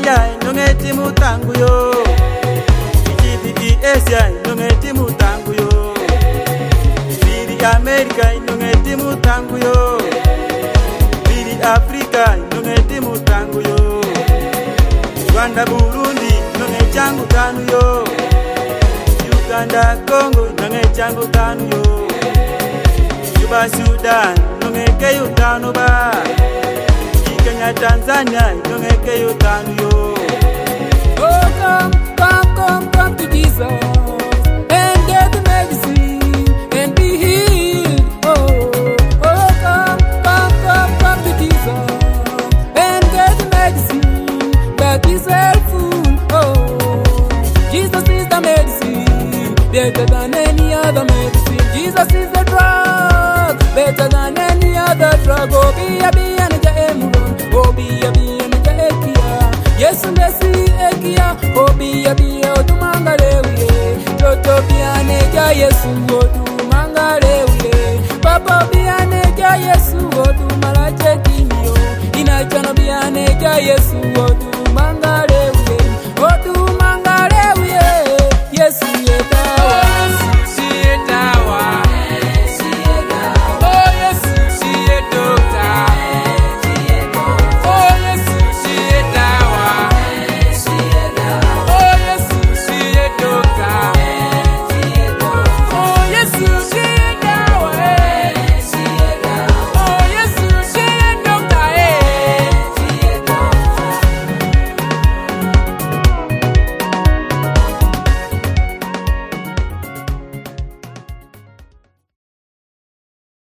Australia nongeti mutangu yo. Ikiti Asia nongeti mutangu yo. Biri America nongeti mutangu yo. Biri Afrika nongeti mutangu yo. Rwanda Burundi nongechangu tanu yo. Uganda Congo nongechangu tanu yo. Juba Sudan nongeke yutanu ba. Kenya Tanzania nongeke yutanu yo. Oh, come to Jesus and get the medicine and be healed. Oh, come to Jesus and get the medicine that is helpful. Oh, Jesus is the medicine, better than any other medicine. Jesus is the drug, better than any other drug. Oh, be and Jaemuron, oh, be and Jaekia. Yes, Messi Ekia, oh, be Otumangalewe. Toto Bianeja, yes, Otumangalewe. Papa Bianeja, yes, Otumalachetinio. Inachana Bianeja, yes, Otumangalewe.